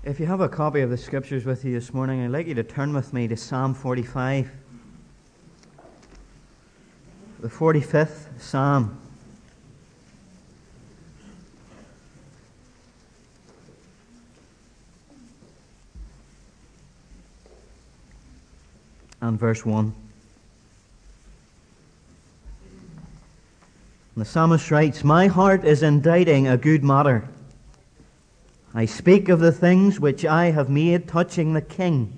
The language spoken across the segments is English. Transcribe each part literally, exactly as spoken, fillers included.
If you have a copy of the Scriptures with you this morning, I'd like you to turn with me to Psalm forty-five. The forty-fifth Psalm. And verse one. The psalmist writes, "My heart is inditing a good matter. I speak of the things which I have made touching the King.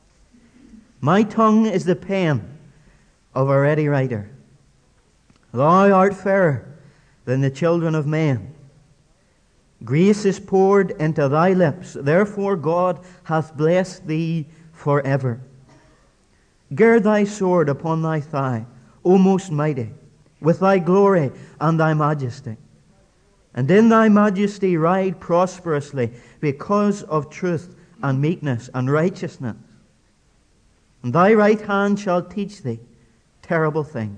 My tongue is the pen of a ready writer. Thou art fairer than the children of men. Grace is poured into thy lips. Therefore God hath blessed thee forever. Gird thy sword upon thy thigh, O most mighty, with thy glory and thy majesty. And in thy majesty ride prosperously because of truth and meekness and righteousness. And thy right hand shall teach thee terrible things.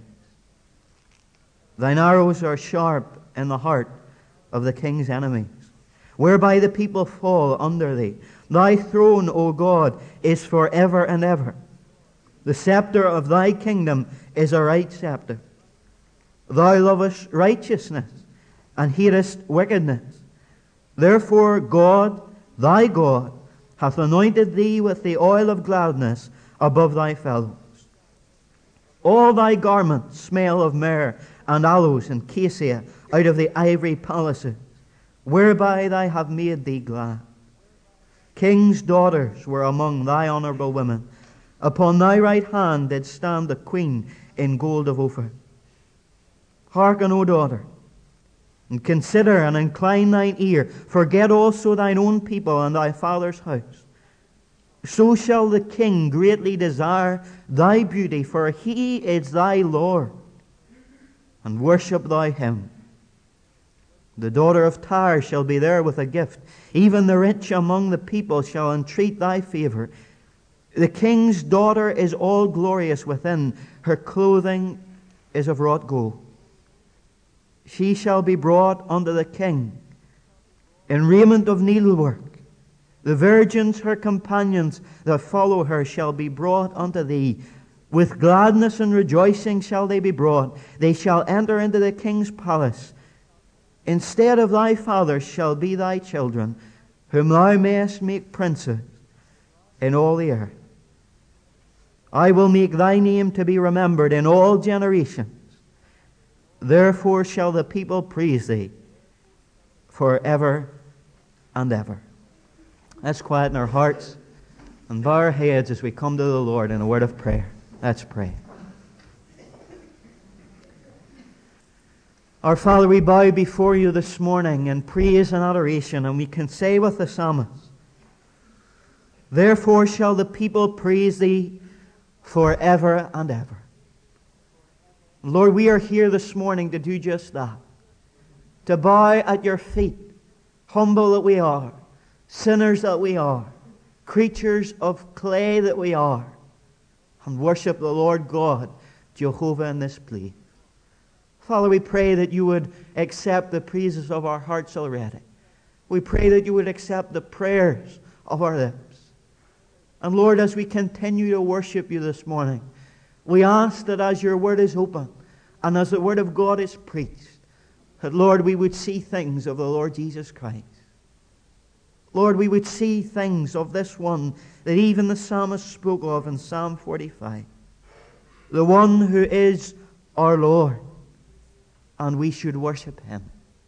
Thine arrows are sharp in the heart of the king's enemies, whereby the people fall under thee. Thy throne, O God, is forever and ever. The scepter of thy kingdom is a right scepter. Thou lovest righteousness and hatest wickedness. Therefore God, thy God, hath anointed thee with the oil of gladness above thy fellows. All thy garments smell of myrrh and aloes and cassia out of the ivory palaces, whereby thy have made thee glad. Kings' daughters were among thy honourable women. Upon thy right hand did stand the queen in gold of Ophir. Hearken, O daughter, and consider and incline thine ear. Forget also thine own people and thy father's house. So shall the king greatly desire thy beauty, for he is thy Lord, and worship thou him. The daughter of Tyre shall be there with a gift. Even the rich among the people shall entreat thy favour. The king's daughter is all glorious within. Her clothing is of wrought gold. She shall be brought unto the king in raiment of needlework. The virgins, her companions that follow her, shall be brought unto thee. With gladness and rejoicing shall they be brought. They shall enter into the king's palace. Instead of thy fathers shall be thy children, whom thou mayest make princes in all the earth. I will make thy name to be remembered in all generations. Therefore shall the people praise thee forever and ever." Let's quieten our hearts and bow our heads as we come to the Lord in a word of prayer. Let's pray. Our Father, we bow before you this morning in praise and adoration, and we can say with the psalmist, "Therefore shall the people praise thee forever and ever." Lord, we are here this morning to do just that. To bow at your feet, humble that we are, sinners that we are, creatures of clay that we are, and worship the Lord God, Jehovah, in this place. Father, we pray that you would accept the praises of our hearts already. We pray that you would accept the prayers of our lips. And Lord, as we continue to worship you this morning, we ask that as your word is open and as the word of God is preached, that, Lord, we would see things of the Lord Jesus Christ. Lord, we would see things of this one that even the psalmist spoke of in Psalm forty-five. The one who is our Lord, and we should worship him.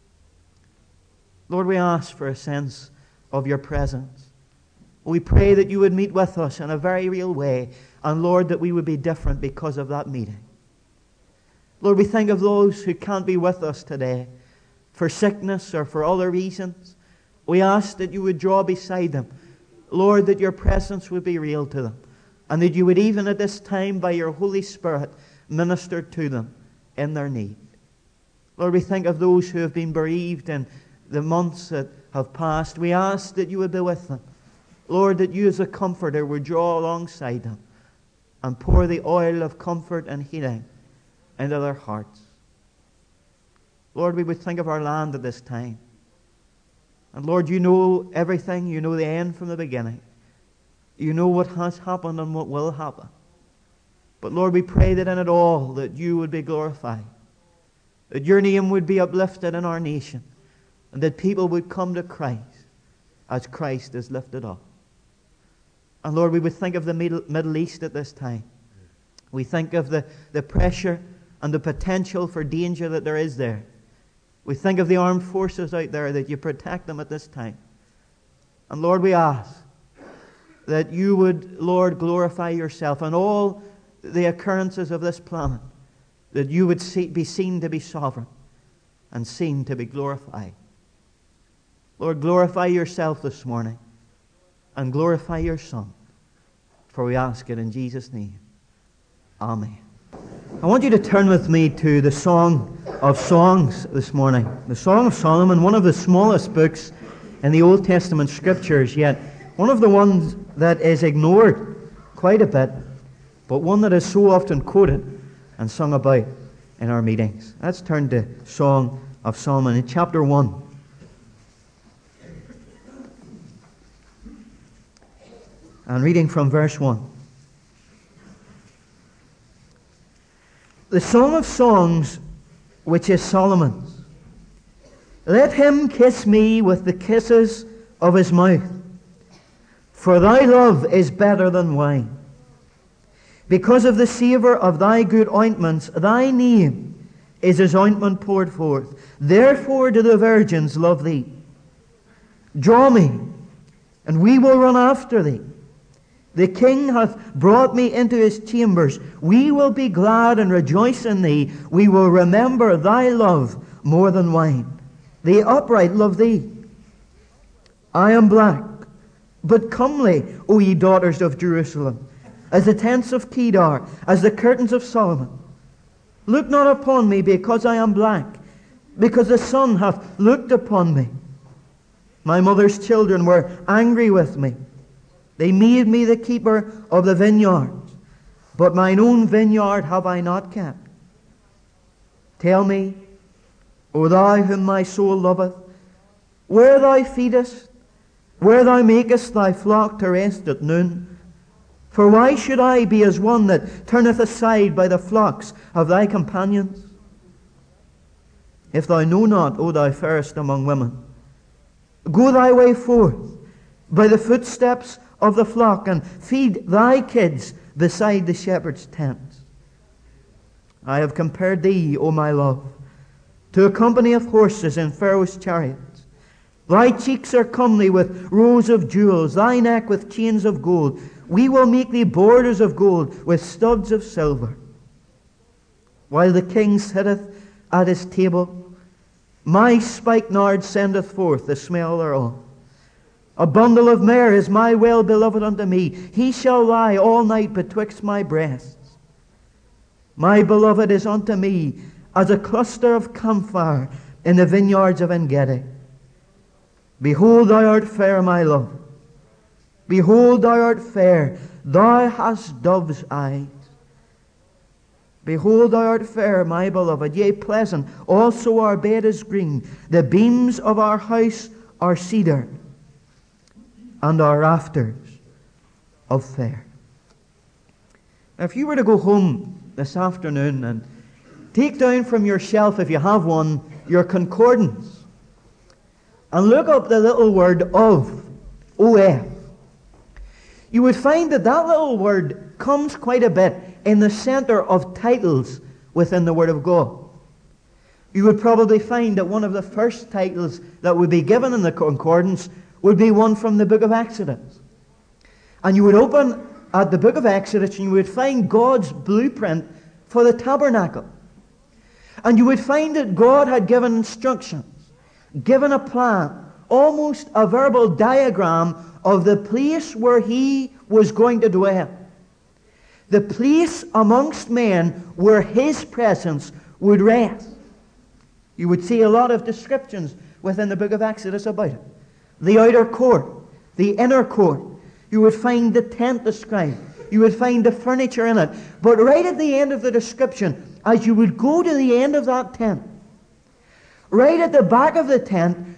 Lord, we ask for a sense of your presence. We pray that you would meet with us in a very real way. And Lord, that we would be different because of that meeting. Lord, we think of those who can't be with us today for sickness or for other reasons. We ask that you would draw beside them. Lord, that your presence would be real to them. And that you would even at this time by your Holy Spirit minister to them in their need. Lord, we think of those who have been bereaved in the months that have passed. We ask that you would be with them. Lord, that you as a comforter would draw alongside them and pour the oil of comfort and healing into their hearts. Lord, we would think of our land at this time. And Lord, you know everything. You know the end from the beginning. You know what has happened and what will happen. But Lord, we pray that in it all, that you would be glorified. That your name would be uplifted in our nation. And that people would come to Christ as Christ is lifted up. And Lord, we would think of the Middle, Middle East at this time. We think of the, the pressure and the potential for danger that there is there. We think of the armed forces out there, that you protect them at this time. And Lord, we ask that you would, Lord, glorify yourself in all the occurrences of this planet, that you would see, be seen to be sovereign and seen to be glorified. Lord, glorify yourself this morning and glorify your Son, for we ask it in Jesus' name. Amen. I want you to turn with me to the Song of Songs this morning. The Song of Solomon, one of the smallest books in the Old Testament Scriptures, yet one of the ones that is ignored quite a bit, but one that is so often quoted and sung about in our meetings. Let's turn to Song of Solomon in chapter one. And reading from verse one. The Song of Songs, which is Solomon's. Let him kiss me with the kisses of his mouth, for thy love is better than wine. Because of the savour of thy good ointments, thy name is as ointment poured forth. Therefore do the virgins love thee. Draw me, and we will run after thee. The king hath brought me into his chambers. We will be glad and rejoice in thee. We will remember thy love more than wine. The upright love thee. I am black, but comely, O ye daughters of Jerusalem, as the tents of Kedar, as the curtains of Solomon. Look not upon me because I am black, because the sun hath looked upon me. My mother's children were angry with me. They made me the keeper of the vineyards, but mine own vineyard have I not kept. Tell me, O thou whom my soul loveth, where thou feedest, where thou makest thy flock to rest at noon. For why should I be as one that turneth aside by the flocks of thy companions? If thou know not, O thou fairest among women, go thy way forth by the footsteps of the flock, and feed thy kids beside the shepherd's tents. I have compared thee, O my love, to a company of horses in Pharaoh's chariots. Thy cheeks are comely with rows of jewels, thy neck with chains of gold. We will make thee borders of gold with studs of silver. While the king sitteth at his table, my spikenard sendeth forth the smell thereof. A bundle of myrrh is my well-beloved unto me. He shall lie all night betwixt my breasts. My beloved is unto me as a cluster of camphire in the vineyards of En-gedi. Behold, thou art fair, my love. Behold, thou art fair. Thou hast dove's eyes. Behold, thou art fair, my beloved, yea, pleasant. Also our bed is green. The beams of our house are cedar, and our rafters of fair. Now, if you were to go home this afternoon and take down from your shelf, if you have one, your concordance, and look up the little word of, O F, you would find that that little word comes quite a bit in the center of titles within the Word of God. You would probably find that one of the first titles that would be given in the concordance would be one from the book of Exodus. And you would open at the book of Exodus and you would find God's blueprint for the tabernacle. And you would find that God had given instructions, given a plan, almost a verbal diagram of the place where He was going to dwell. The place amongst men where His presence would rest. You would see a lot of descriptions within the book of Exodus about it. The outer court, the inner court. You would find the tent described. You would find the furniture in it. But right at the end of the description, as you would go to the end of that tent, right at the back of the tent,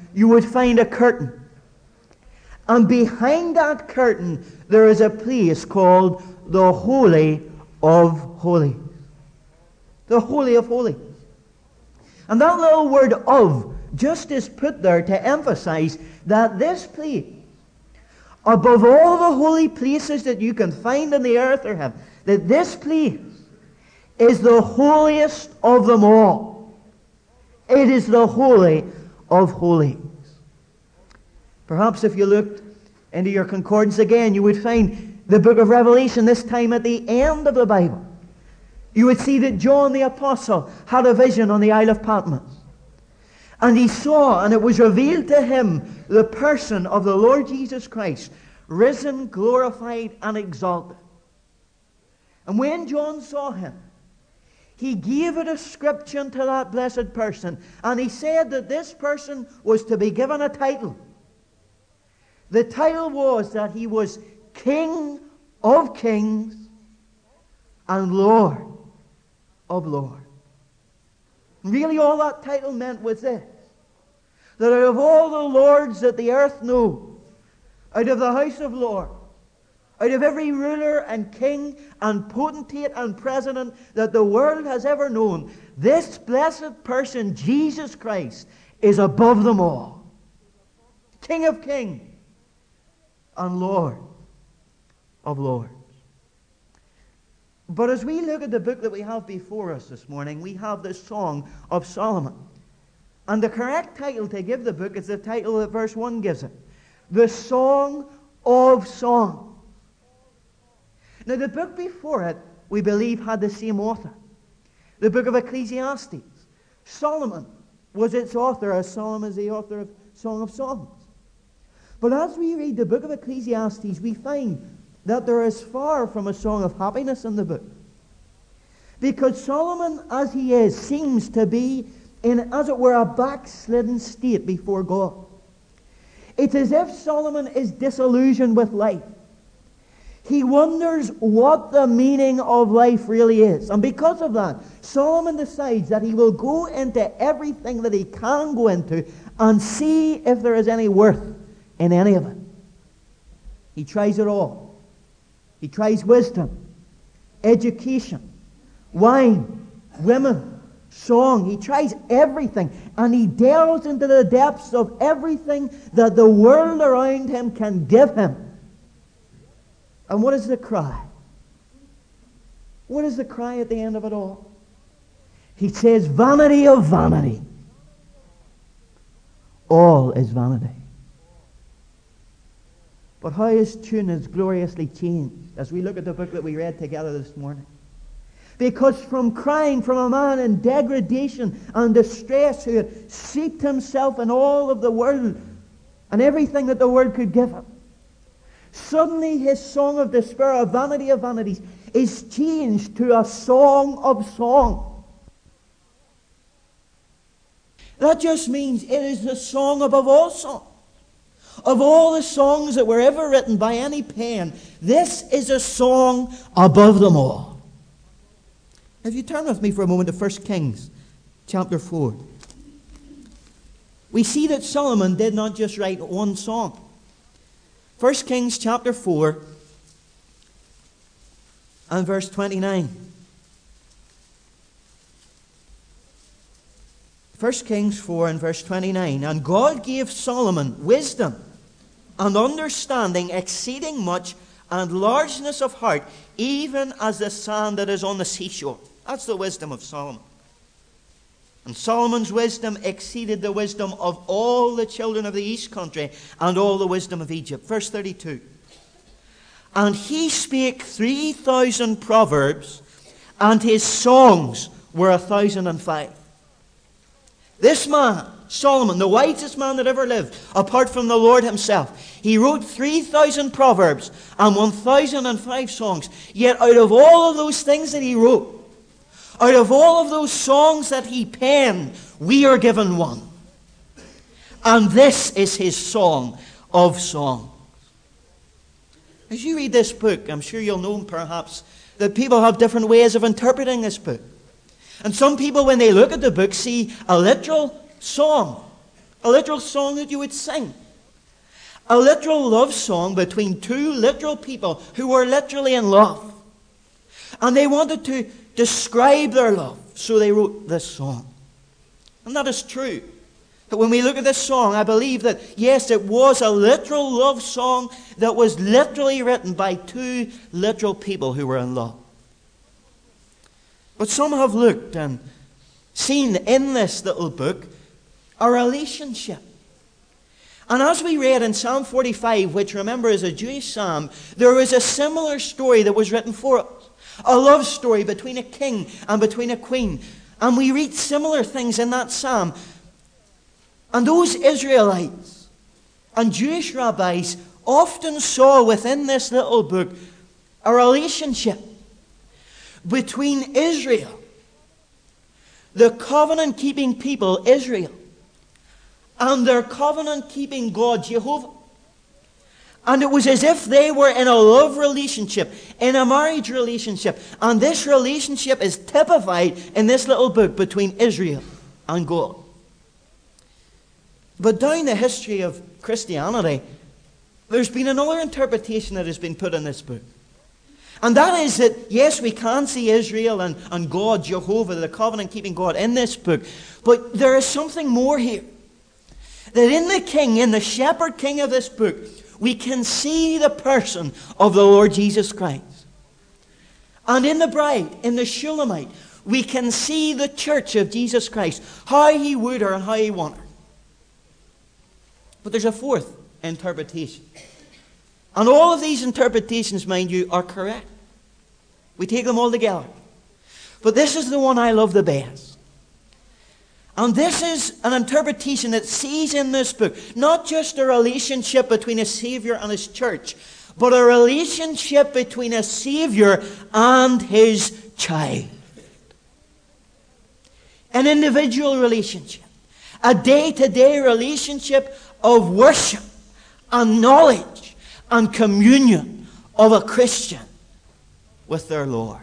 you would find a curtain. And behind that curtain, there is a place called the Holy of Holies. The Holy of Holies. And that little word "of" just is put there to emphasize that this place, above all the holy places that you can find in the earth or heaven, that this place is the holiest of them all. It is the Holy of Holies. Perhaps if you looked into your concordance again, you would find the book of Revelation, this time at the end of the Bible. You would see that John the Apostle had a vision on the Isle of Patmos. And he saw, and it was revealed to him, the person of the Lord Jesus Christ, risen, glorified, and exalted. And when John saw him, he gave a description to that blessed person. And he said that this person was to be given a title. The title was that he was King of Kings and Lord of Lords. Really all that title meant was this: that out of all the lords that the earth knew, out of the house of lords, out of every ruler and king and potentate and president that the world has ever known, this blessed person, Jesus Christ, is above them all. King of kings and Lord of lords. But as we look at the book that we have before us this morning, we have the Song of Solomon. And the correct title to give the book is the title that verse one gives it: The Song of Songs. Now the book before it, we believe, had the same author. The book of Ecclesiastes. Solomon was its author, as Solomon is the author of Song of Songs. But as we read the book of Ecclesiastes, we find that there is far from a song of happiness in the book. Because Solomon, as he is, seems to be in, as it were, a backslidden state before God. It's as if Solomon is disillusioned with life. He wonders what the meaning of life really is. And because of that, Solomon decides that he will go into everything that he can go into and see if there is any worth in any of it. He tries it all. He tries wisdom, education, wine, women, song. He tries everything, and he delves into the depths of everything that the world around him can give him. And what is the cry? What is the cry at the end of it all? He says, vanity of vanity. All is vanity. But how his tune has gloriously changed as we look at the book that we read together this morning. Because from crying from a man in degradation and distress who had seeked himself in all of the world and everything that the world could give him, suddenly his song of despair, a vanity of vanities, is changed to a song of song. That just means it is the song above all songs. Of all the songs that were ever written by any pen, this is a song above them all. If you turn with me for a moment to First Kings chapter four, we see that Solomon did not just write one song. First Kings chapter four and verse twenty-nine. First Kings four and verse twenty-nine. And God gave Solomon wisdom and understanding exceeding much, and largeness of heart, even as the sand that is on the seashore. That's the wisdom of Solomon. And Solomon's wisdom exceeded the wisdom of all the children of the east country and all the wisdom of Egypt. Verse thirty-two. And he spake three thousand proverbs, and his songs were a thousand and five. This man, Solomon, the wisest man that ever lived, apart from the Lord himself, he wrote three thousand proverbs and one thousand and five songs. Yet out of all of those things that he wrote, out of all of those songs that he penned, we are given one. And this is his song of songs. As you read this book, I'm sure you'll know perhaps that people have different ways of interpreting this book. And some people, when they look at the book, see a literal song. A literal song that you would sing. A literal love song between two literal people who were literally in love. And they wanted to describe their love, so they wrote this song. And that is true. But when we look at this song, I believe that, yes, it was a literal love song that was literally written by two literal people who were in love. But some have looked and seen in this little book a relationship. And as we read in Psalm forty-five, which remember is a Jewish psalm, there was a similar story that was written for us. A love story between a king and between a queen. And we read similar things in that psalm. And those Israelites and Jewish rabbis often saw within this little book a relationship between Israel, the covenant-keeping people, Israel, and their covenant-keeping God, Jehovah. And it was as if they were in a love relationship, in a marriage relationship. And this relationship is typified in this little book between Israel and God. But down the history of Christianity, there's been another interpretation that has been put in this book. And that is that, yes, we can see Israel and, and God, Jehovah, the covenant-keeping God, in this book. But there is something more here. That in the king, in the shepherd king of this book, we can see the person of the Lord Jesus Christ. And in the bride, in the Shulamite, we can see the church of Jesus Christ, how he would her and how he wanted her. But there's a fourth interpretation. And all of these interpretations, mind you, are correct. We take them all together. But this is the one I love the best. And this is an interpretation that sees in this book not just a relationship between a Savior and his church, but a relationship between a Savior and his child. An individual relationship. A day-to-day relationship of worship and knowledge and communion of a Christian with their Lord.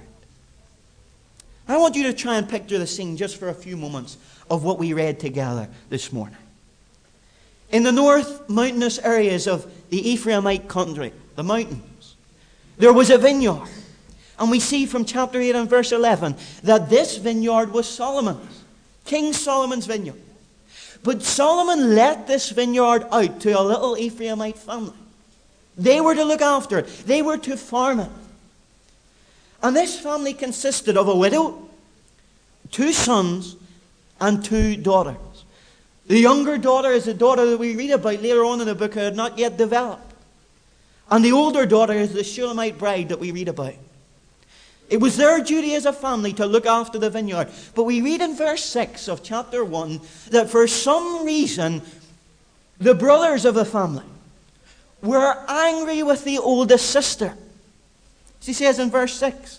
I want you to try and picture the scene just for a few moments of what we read together this morning. In the north mountainous areas of the Ephraimite country, the mountains, there was a vineyard. And we see from chapter eight and verse eleven that this vineyard was Solomon's, King Solomon's vineyard. But Solomon let this vineyard out to a little Ephraimite family. They were to look after it. They were to farm it. And this family consisted of a widow, two sons, and two daughters. The younger daughter is the daughter that we read about later on in the book who had not yet developed. And the older daughter is the Shulamite bride that we read about. It was their duty as a family to look after the vineyard. But we read in verse six of chapter one that for some reason the brothers of the family were angry with the oldest sister. She says in verse six,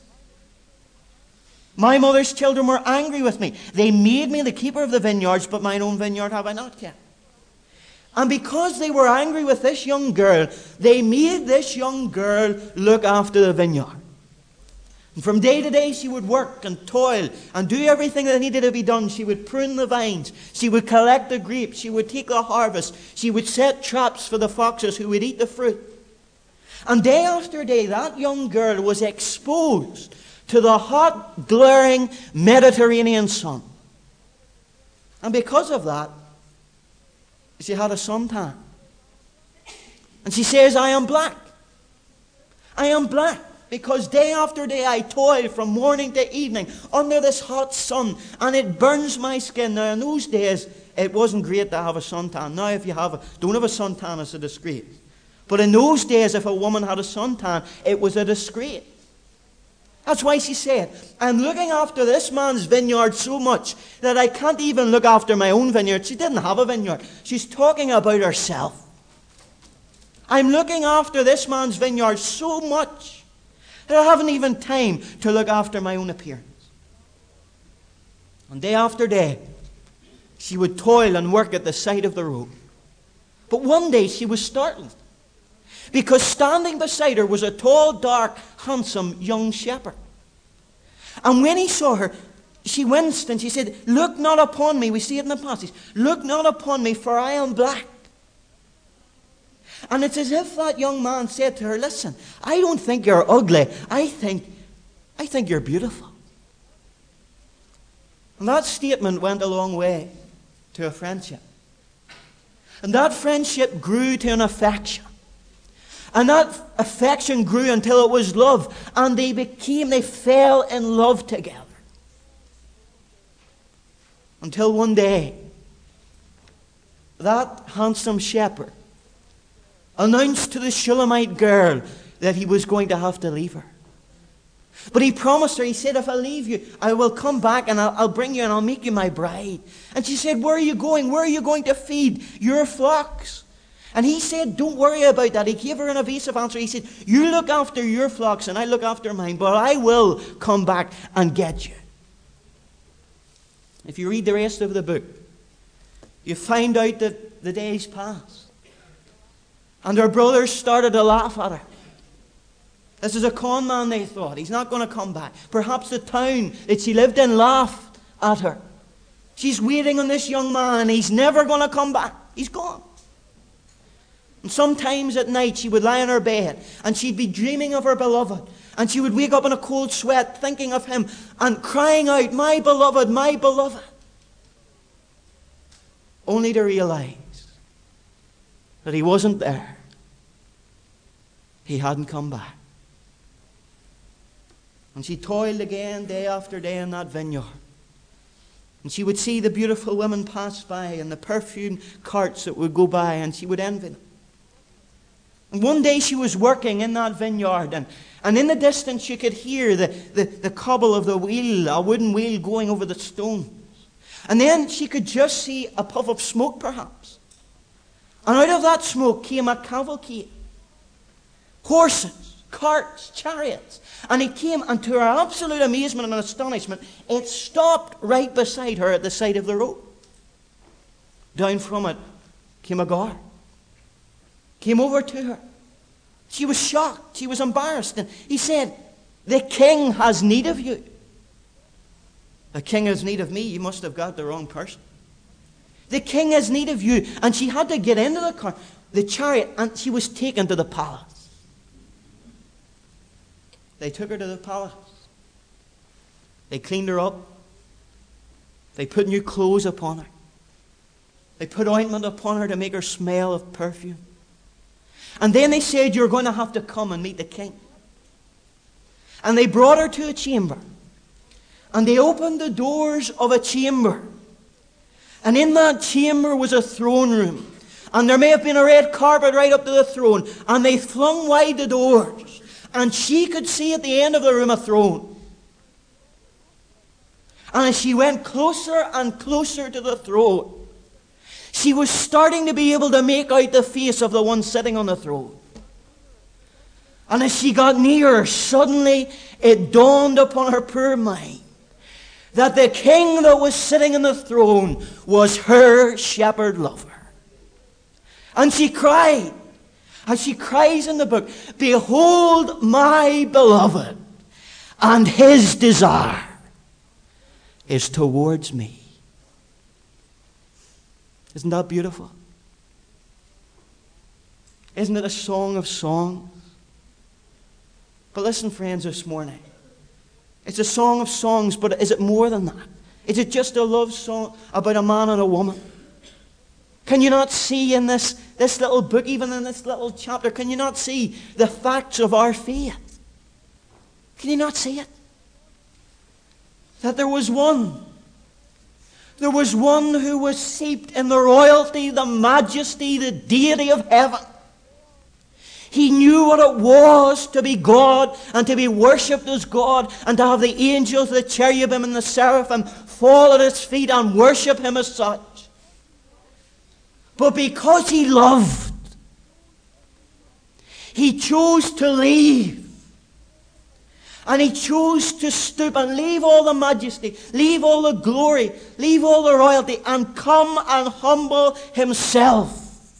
"My mother's children were angry with me. They made me the keeper of the vineyards, but mine own vineyard have I not kept." And because they were angry with this young girl, they made this young girl look after the vineyard. And from day to day she would work and toil and do everything that needed to be done. She would prune the vines. She would collect the grapes. She would take the harvest. She would set traps for the foxes who would eat the fruit. And day after day, that young girl was exposed to the hot, glaring Mediterranean sun. And because of that, she had a suntan. And she says, "I am black. I am black because day after day I toil from morning to evening under this hot sun, and it burns my skin." Now, in those days, it wasn't great to have a suntan. Now, if you have a, don't have a suntan, it's a disgrace. But in those days, if a woman had a suntan, it was a disgrace. That's why she said, "I'm looking after this man's vineyard so much that I can't even look after my own vineyard." She didn't have a vineyard. She's talking about herself. "I'm looking after this man's vineyard so much that I haven't even time to look after my own appearance." And day after day, she would toil and work at the side of the road. But one day she was startled, because standing beside her was a tall, dark, handsome young shepherd. And when he saw her, she winced and she said, "Look not upon me." We see it in the passage. "Look not upon me, for I am black." And it's as if that young man said to her, "Listen, I don't think you're ugly. I think, I think you're beautiful." And that statement went a long way to a friendship. And that friendship grew to an affection. And that affection grew until it was love. And they became, they fell in love together. Until one day, that handsome shepherd announced to the Shulamite girl that he was going to have to leave her. But he promised her, he said, "If I leave you, I will come back and I'll, I'll bring you and I'll make you my bride." And she said, "Where are you going? Where are you going to feed your flocks?" And he said, "Don't worry about that." He gave her an evasive answer. He said, "You look after your flocks and I look after mine, but I will come back and get you." If you read the rest of the book, you find out that the days passed. And her brothers started to laugh at her. This is a con man, they thought. He's not going to come back. Perhaps the town that she lived in laughed at her. She's waiting on this young man and he's never going to come back. He's gone. And sometimes at night she would lie in her bed and she'd be dreaming of her beloved. And she would wake up in a cold sweat thinking of him and crying out, "My beloved, my beloved." Only to realize that he wasn't there. He hadn't come back. And she toiled again day after day in that vineyard. And she would see the beautiful women pass by and the perfumed carts that would go by, and she would envy them. And one day she was working in that vineyard, and, and in the distance you could hear the, the, the cobble of the wheel, a wooden wheel going over the stones. And then she could just see a puff of smoke perhaps. And out of that smoke came a cavalcade. Horses, carts, chariots. And it came, and to her absolute amazement and astonishment, it stopped right beside her at the side of the road. Down from it came a guard. Came over to her. She was shocked. She was embarrassed. And he said, "The king has need of you." "The king has need of me? You must have got the wrong person." "The king has need of you." And she had to get into the car, the chariot, and she was taken to the palace. They took her to the palace. They cleaned her up. They put new clothes upon her. They put ointment upon her to make her smell of perfume. And then they said, "You're going to have to come and meet the king." And they brought her to a chamber. And they opened the doors of a chamber. And in that chamber was a throne room. And there may have been a red carpet right up to the throne. And they flung wide the doors. And she could see at the end of the room a throne. And as she went closer and closer to the throne, she was starting to be able to make out the face of the one sitting on the throne. And as she got nearer, suddenly it dawned upon her poor mind that the king that was sitting on the throne was her shepherd lover. And she cried, as she cries in the book, "Behold my beloved, and his desire is towards me." Isn't that beautiful? Isn't it a song of songs? But listen, friends, this morning. It's a song of songs, but is it more than that? Is it just a love song about a man and a woman? Can you not see in this, this little book, even in this little chapter, can you not see the facts of our faith? Can you not see it? That there was one. There was one who was steeped in the royalty, the majesty, the deity of heaven. He knew what it was to be God and to be worshipped as God and to have the angels, the cherubim and the seraphim fall at his feet and worship him as such. But because he loved, he chose to leave. And he chose to stoop and leave all the majesty, leave all the glory, leave all the royalty, and come and humble himself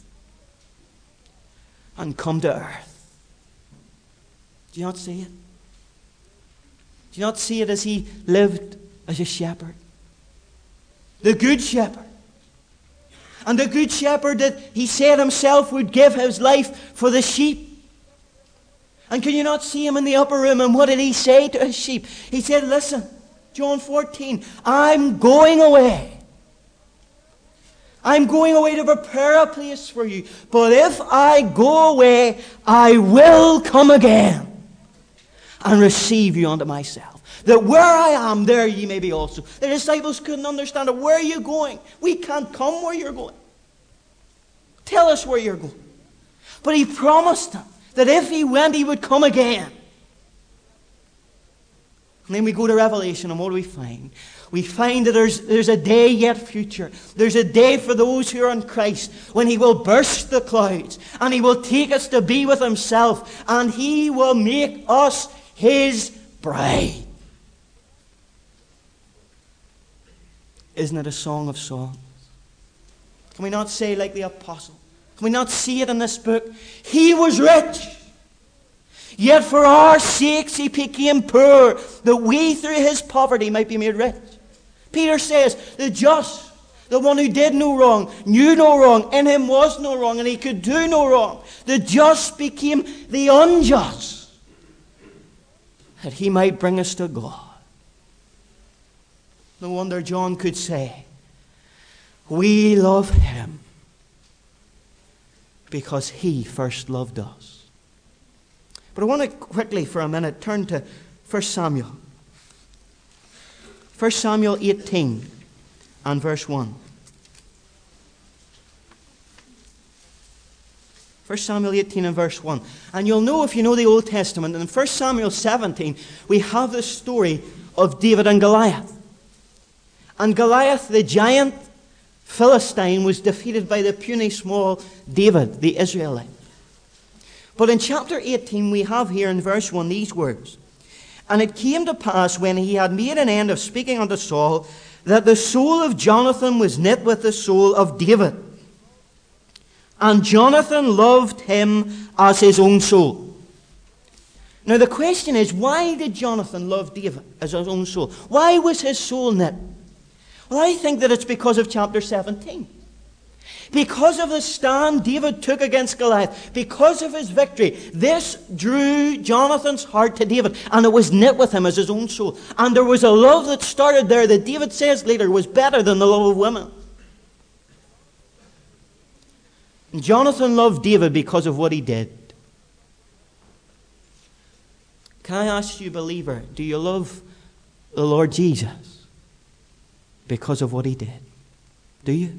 and come to earth. Do you not see it? Do you not see it as he lived as a shepherd. The good shepherd. And the good shepherd that he said himself would give his life for the sheep. And can you not see him in the upper room? And what did he say to his sheep? He said, listen, John fourteen, I'm going away. I'm going away to prepare a place for you. But if I go away, I will come again and receive you unto myself. That where I am, there ye may be also. The disciples couldn't understand it. Where are you going? We can't come where you're going. Tell us where you're going. But he promised them that if he went, he would come again. And then we go to Revelation, and what do we find? We find that there's, there's a day yet future. There's a day for those who are in Christ when he will burst the clouds and he will take us to be with himself and he will make us his bride. Isn't it a song of songs? Can we not say like the apostle? Can we not see it in this book? He was rich, yet for our sakes he became poor, that we through his poverty might be made rich. Peter says, the just, the one who did no wrong, knew no wrong, in him was no wrong, and he could do no wrong. The just became the unjust, that he might bring us to God. No wonder John could say, we love him because he first loved us. But I want to quickly for a minute turn to First Samuel. First Samuel eighteen and verse one. First Samuel eighteen and verse one. And you'll know if you know the Old Testament, in First Samuel seventeen, we have the story of David and Goliath. And Goliath, the giant Philistine, was defeated by the puny small David, the Israelite. But in chapter eighteen, we have here in verse one these words. And it came to pass, when he had made an end of speaking unto Saul, that the soul of Jonathan was knit with the soul of David. And Jonathan loved him as his own soul. Now the question is, why did Jonathan love David as his own soul? Why was his soul knit? Well, I think that it's because of chapter seventeen. Because of the stand David took against Goliath, because of his victory, this drew Jonathan's heart to David, and it was knit with him as his own soul. And there was a love that started there that David says later was better than the love of women. And Jonathan loved David because of what he did. Can I ask you, believer, do you love the Lord Jesus because of what he did? Do you?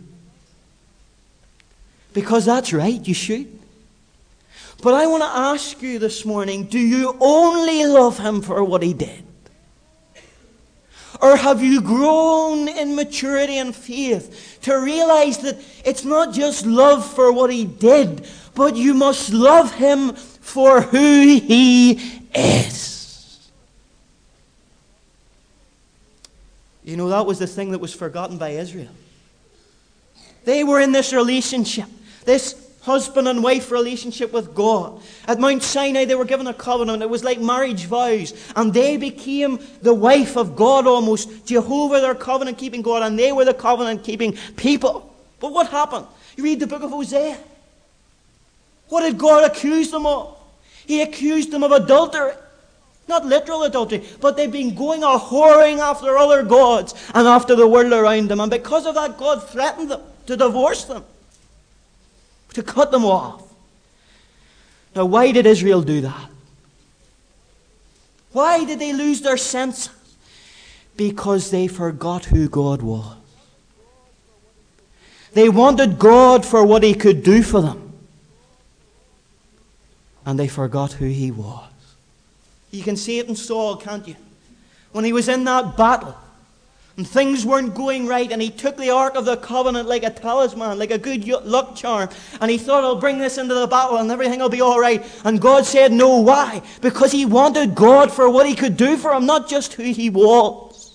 Because that's right, you should. But I want to ask you this morning, do you only love him for what he did? Or have you grown in maturity and faith to realize that it's not just love for what he did, but you must love him for who he is? You know, that was the thing that was forgotten by Israel. They were in this relationship, this husband and wife relationship with God. At Mount Sinai, they were given a covenant. It was like marriage vows. And they became the wife of God almost. Jehovah, their covenant-keeping God, and they were the covenant-keeping people. But what happened? You read the book of Hosea. What did God accuse them of? He accused them of adultery. Not literal adultery, but they've been going a whoring after other gods and after the world around them. And because of that, God threatened them to divorce them, to cut them off. Now, why did Israel do that? Why did they lose their senses? Because they forgot who God was. They wanted God for what he could do for them. And they forgot who he was. You can see it in Saul, can't you? When he was in that battle, and things weren't going right, and he took the Ark of the Covenant like a talisman, like a good luck charm, and he thought, I'll bring this into the battle and everything will be all right. And God said no. Why? Because he wanted God for what he could do for him, not just who he was.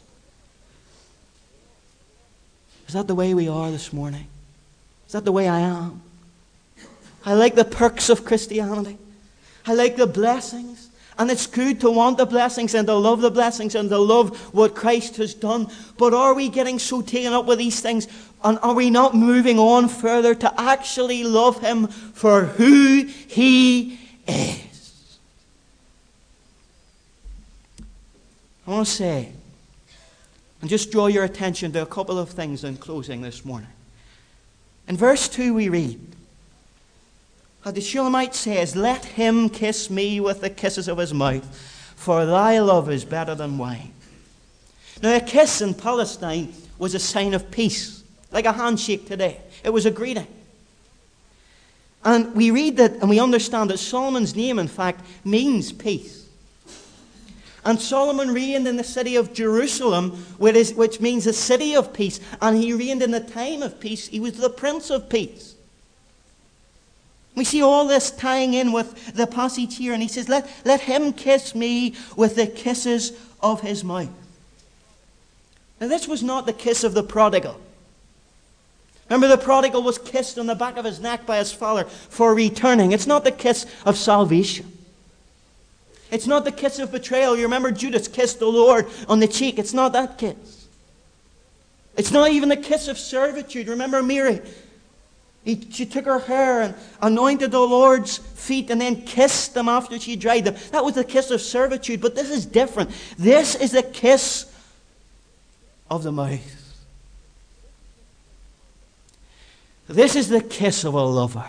Is that the way we are this morning? Is that the way I am? I like the perks of Christianity. I like the blessings. And it's good to want the blessings and to love the blessings and to love what Christ has done. But are we getting so taken up with these things? And are we not moving on further to actually love Him for who He is? I want to say, and just draw your attention to a couple of things in closing this morning. In verse two we read, how the Shulamite says, "Let him kiss me with the kisses of his mouth, for thy love is better than wine." Now, a kiss in Palestine was a sign of peace, like a handshake today. It was a greeting. And we read that, and we understand that Solomon's name, in fact, means peace. And Solomon reigned in the city of Jerusalem, which means a city of peace. And he reigned in the time of peace. He was the Prince of Peace. We see all this tying in with the passage here. And he says, let, let him kiss me with the kisses of his mouth. Now, this was not the kiss of the prodigal. Remember, the prodigal was kissed on the back of his neck by his father for returning. It's not the kiss of salvation. It's not the kiss of betrayal. You remember Judas kissed the Lord on the cheek. It's not that kiss. It's not even the kiss of servitude. Remember Mary? He, she took her hair and anointed the Lord's feet and then kissed them after she dried them. That was the kiss of servitude, but this is different. This is the kiss of the mouth. This is the kiss of a lover.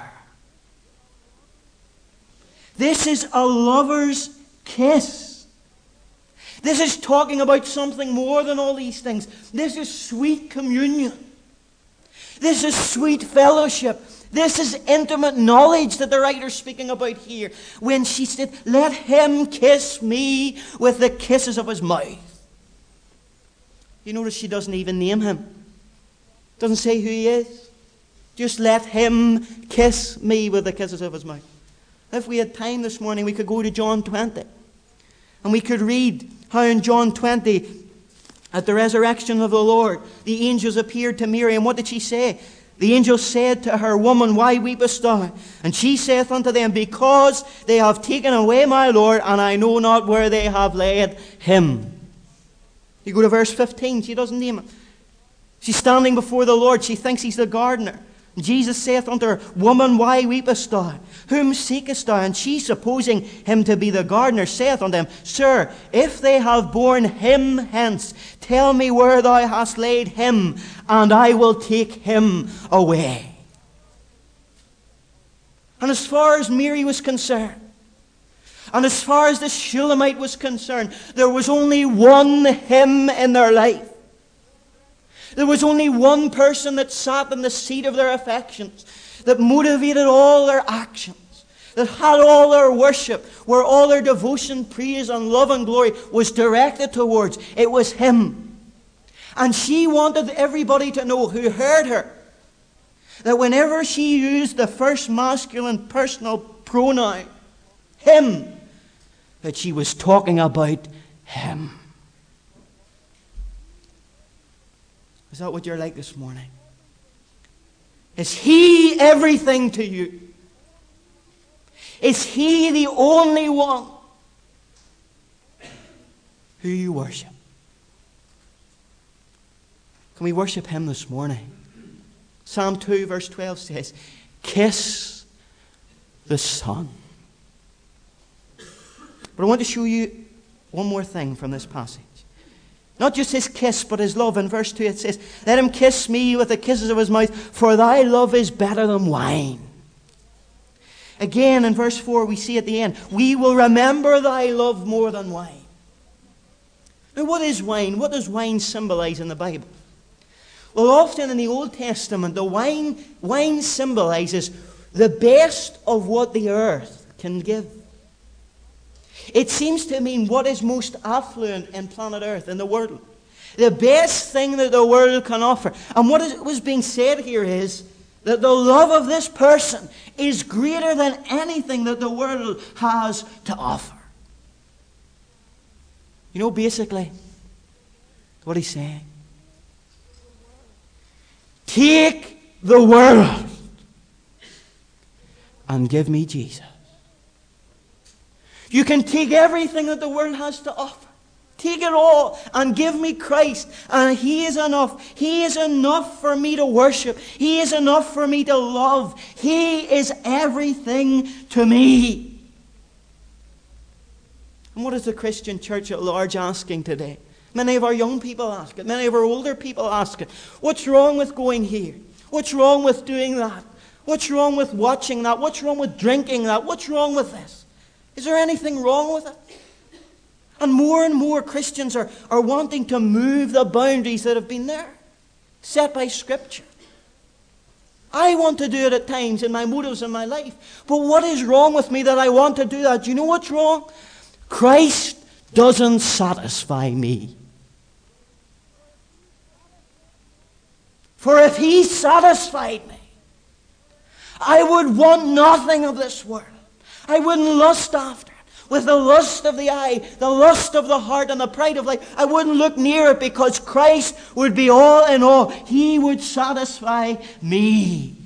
This is a lover's kiss. This is talking about something more than all these things. This is sweet communion. This is sweet fellowship. This is intimate knowledge that the writer's speaking about here. When she said, "Let him kiss me with the kisses of his mouth." You notice she doesn't even name him. Doesn't say who he is. Just let him kiss me with the kisses of his mouth. If we had time this morning, we could go to John twenty. And we could read how in John twenty, at the resurrection of the Lord, the angels appeared to Mary. And what did she say? The angel said to her, "Woman, why weepest thou?" And she saith unto them, "Because they have taken away my Lord, and I know not where they have laid him." You go to verse fifteen, she doesn't name him. She's standing before the Lord. She thinks he's the gardener. And Jesus saith unto her, "Woman, why weepest thou? Whom seekest thou?" And she, supposing him to be the gardener, saith unto him, "Sir, if they have borne him hence, tell me where thou hast laid him, and I will take him away." And as far as Mary was concerned, and as far as the Shulamite was concerned, there was only one him in their life. There was only one person that sat in the seat of their affections, that motivated all their actions, that had all their worship, where all their devotion, praise, and love and glory was directed towards. It was him. And she wanted everybody to know who heard her that whenever she used the first masculine personal pronoun, him, that she was talking about him. Is that what you're like this morning? Is he everything to you? Is he the only one who you worship? Can we worship him this morning? Psalm two verse twelve says, "Kiss the Son." But I want to show you one more thing from this passage. Not just his kiss, but his love. In verse two it says, "Let him kiss me with the kisses of his mouth, for thy love is better than wine." Again, in verse four, we see at the end, "We will remember thy love more than wine." Now, what is wine? What does wine symbolize in the Bible? Well, often in the Old Testament, the wine, wine symbolizes the best of what the earth can give. It seems to mean what is most affluent in planet Earth, in the world. The best thing that the world can offer. And what is, was being said here is that the love of this person is greater than anything that the world has to offer. You know, basically, what he's saying. Take the world and give me Jesus. You can take everything that the world has to offer. Take it all and give me Christ. And He is enough. He is enough for me to worship. He is enough for me to love. He is everything to me. And what is the Christian church at large asking today? Many of our young people ask it. Many of our older people ask it. What's wrong with going here? What's wrong with doing that? What's wrong with watching that? What's wrong with drinking that? What's wrong with this? Is there anything wrong with it? And more and more Christians are, are wanting to move the boundaries that have been there, set by Scripture. I want to do it at times in my motives in my life. But what is wrong with me that I want to do that? Do you know what's wrong? Christ doesn't satisfy me. For if He satisfied me, I would want nothing of this world. I wouldn't lust after it. With the lust of the eye, the lust of the heart, and the pride of life, I wouldn't look near it, because Christ would be all in all. He would satisfy me.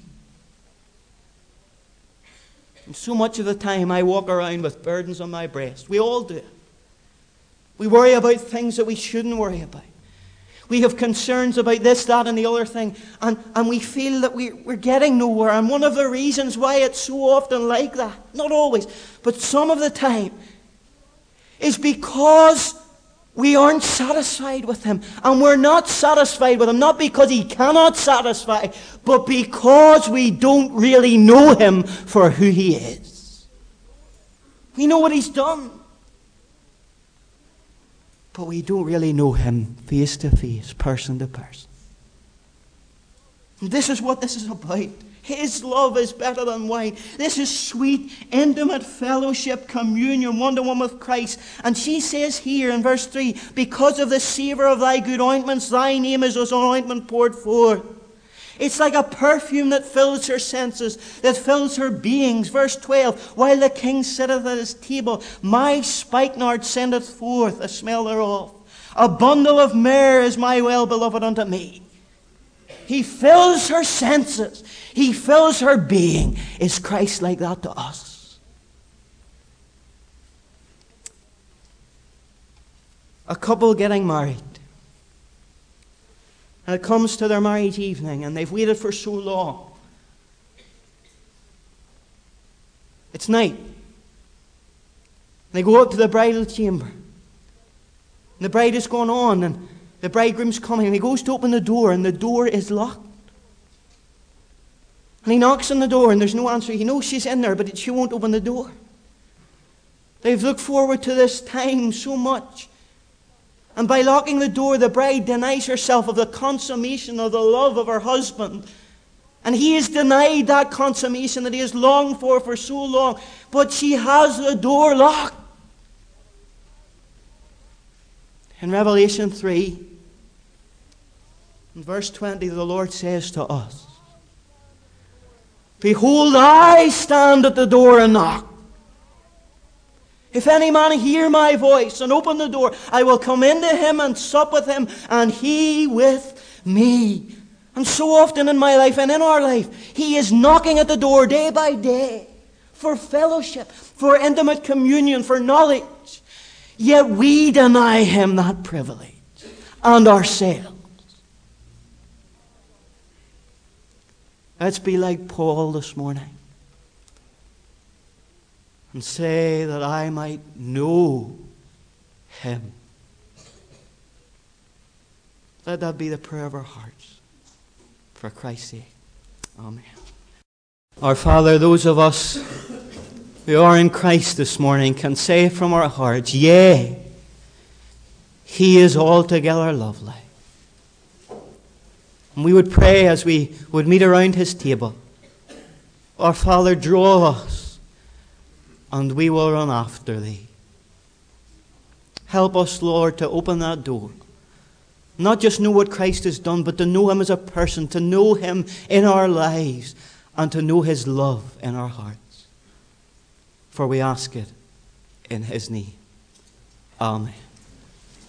And so much of the time I walk around with burdens on my breast. We all do it. We worry about things that we shouldn't worry about. We have concerns about this, that, and the other thing. And, and we feel that we, we're getting nowhere. And one of the reasons why it's so often like that, not always, but some of the time, is because we aren't satisfied with Him. And we're not satisfied with Him, not because He cannot satisfy, but because we don't really know Him for who He is. We know what He's done, but we don't really know Him face to face, person to person. And this is what this is about. His love is better than wine. This is sweet, intimate fellowship, communion, one-to-one with Christ. And she says here in verse three, because of the savour of thy good ointments, thy name is as an ointment poured forth. It's like a perfume that fills her senses, that fills her beings. Verse twelve, while the king sitteth at his table, my spikenard sendeth forth a smell thereof. A bundle of myrrh is my well-beloved unto me. He fills her senses. He fills her being. Is Christ like that to us? A couple getting married. And it comes to their marriage evening, and they've waited for so long. It's night. They go up to the bridal chamber. And the bride is going on, and the bridegroom's coming, and he goes to open the door, and the door is locked. And he knocks on the door, and there's no answer. He knows she's in there, but she won't open the door. They've looked forward to this time so much. And by locking the door, the bride denies herself of the consummation of the love of her husband. And he is denied that consummation that he has longed for for so long. But she has the door locked. In Revelation three, in verse twenty, the Lord says to us, behold, I stand at the door and knock. If any man hear my voice and open the door, I will come into him and sup with him, and he with me. And so often in my life and in our life, He is knocking at the door day by day for fellowship, for intimate communion, for knowledge. Yet we deny Him that privilege and ourselves. Let's be like Paul this morning and say that I might know Him. Let that be the prayer of our hearts, for Christ's sake. Amen. Our Father, those of us who are in Christ this morning can say from our hearts, yea, He is altogether lovely. And we would pray as we would meet around His table, our Father, draw us, and we will run after Thee. Help us, Lord, to open that door. Not just know what Christ has done, but to know Him as a person, to know Him in our lives, and to know His love in our hearts. For we ask it in His name. Amen.